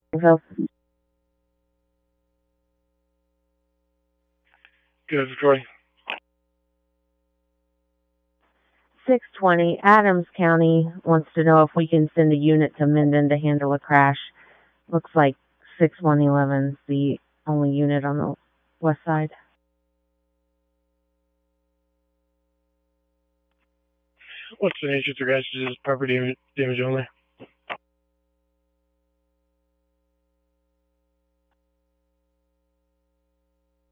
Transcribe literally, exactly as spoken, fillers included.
Springfield. Good, Victoria. six twenty, Adams County wants to know if we can send a unit to Minden to handle a crash. Looks like six one eleven is the only unit on the west side. What's the nature of the crash? Is property damage only?